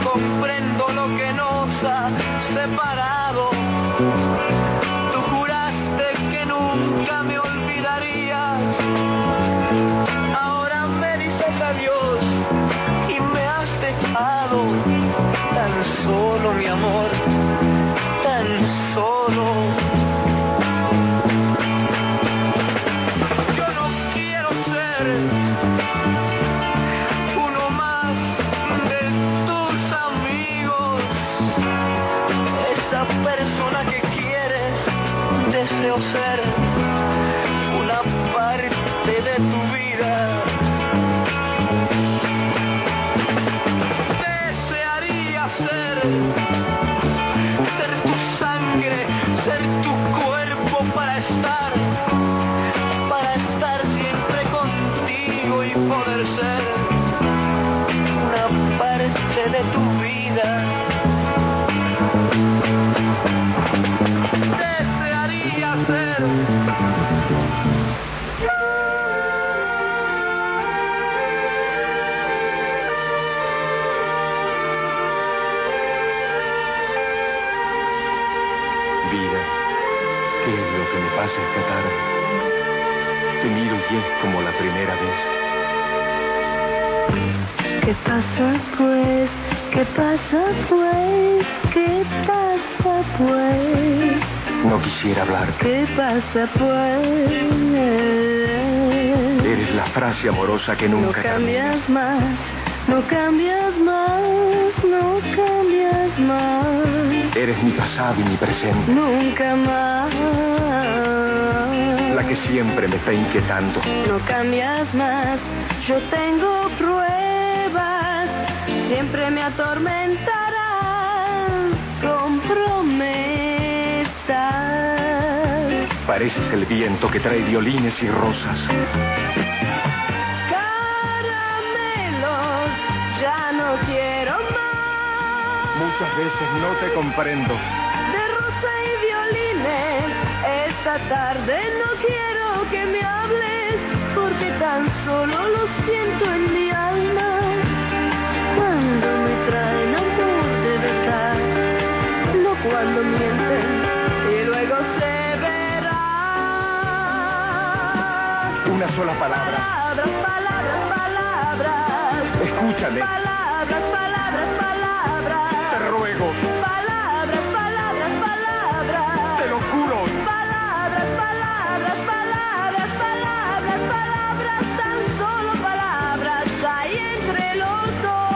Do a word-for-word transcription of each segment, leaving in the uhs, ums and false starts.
comprendo lo que nos ha separado. Tú juraste que nunca me olvidarías. Ahora me dices adiós y me has dejado tan solo, mi amor, tan solo. Yo no quiero ser uno más de tus amigos, esa persona que quieres. Deseo ser una parte de tu vida. Desearía ser, ser tu sangre, ser tu cuerpo para estar, para estar siempre contigo y poder ser una parte de tu vida. Desearía ser. Vida, ¿qué es lo que me pasa esta tarde? Te miro y es como la primera vez. ¿Qué pasa pues? ¿Qué pasa pues? ¿Qué pasa pues? No quisiera hablarte. ¿Qué pasa pues? Eres la frase amorosa que No nunca cambias termina. más, no cambias más, no cambias más, Eres mi pasado y mi presente. nunca más. La que siempre me está inquietando. No cambias más, yo tengo pruebas, siempre me atormentarán con promesas. Pareces el viento que trae violines y rosas. Caramelos, ya no quiero más. Muchas veces no te comprendo. De rosa y violines, esta tarde no quiero que me hables, porque tan solo lo siento en mi alma. Cuando me traen amor de verdad, no cuando mienten y luego se verá. Una sola palabra. Palabras, palabras, palabras. Escúchame. Palabras, palabras, palabras. Te ruego. Palabras, palabras, palabras. Te lo juro. Palabras, palabras, palabras, palabras, palabras, tan solo palabras hay entre los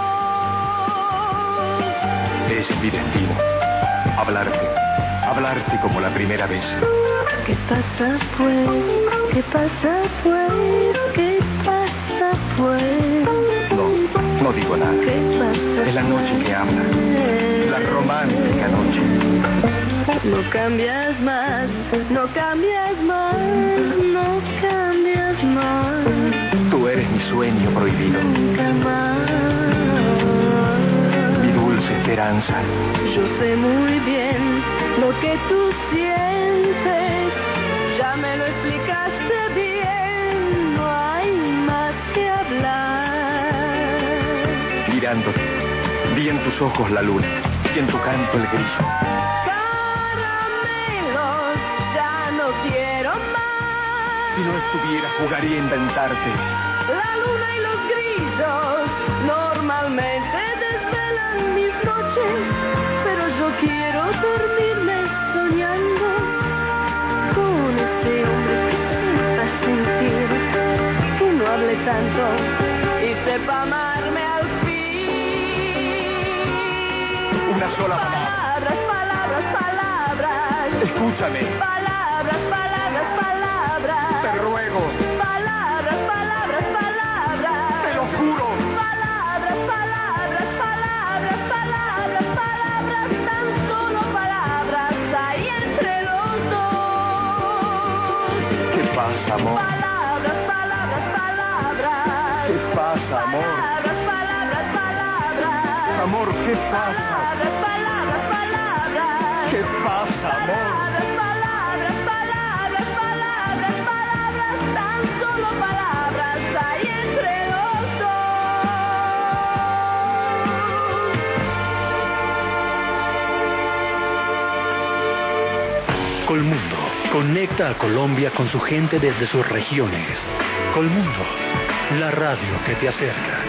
dos. Es mi destino. Hablarte. Hablarte como la primera vez. ¿Qué pasa pues? ¿Qué pasa pues? ¿Qué pasa pues? No, no digo nada. ¿Qué pasa? Es la noche que habla. La romántica noche. No cambias más, no cambias más, no cambias más, Tú eres mi sueño prohibido. nunca más. Mi dulce esperanza. Yo sé muy bien lo que tú sientes, ya me lo explicaste bien, no hay más que hablar. Mirándote, vi en tus ojos la luna y en tu canto el grillo. Caramelos, ya no quiero más. Si no estuviera, jugaría a inventarte. La luna y los grillos normalmente desvelan mis noches, pero yo quiero dormirme soñando con ese hombre que sepa sentir, que no hable tanto y sepa amarme al fin. Una sola palabra. Palabras, palabras, palabras. Escúchame. Palabras, palabras, palabras. Te ruego. Palabras, palabras, palabras. Te lo juro. Palabras, palabras, palabras, palabras, palabras, tan solo palabras hay entre los dos. ¿Qué pasa, amor? Palabras, palabras, palabras. ¿Qué pasa, amor? Palabras, palabras, palabras. Amor, ¿qué pasa? Palabras, palabras, palabras. ¿Qué pasa, amor? Palabras, palabras, palabras, palabras, palabras, tan solo palabras hay entre los dos. Colmundo conecta a Colombia con su gente desde sus regiones. Colmundo, la radio que te acerca.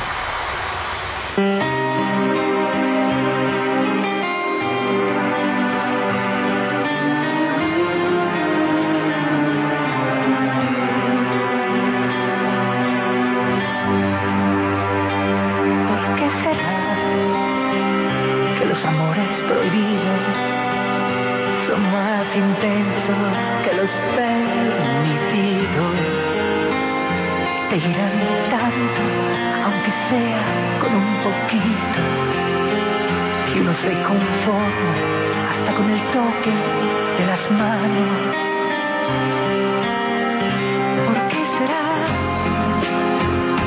¿Por qué será que los amores prohibidos son más intensos que los permitidos? Te irán tanto, aunque sea con un poquito, y uno se conforma hasta con el toque de las manos.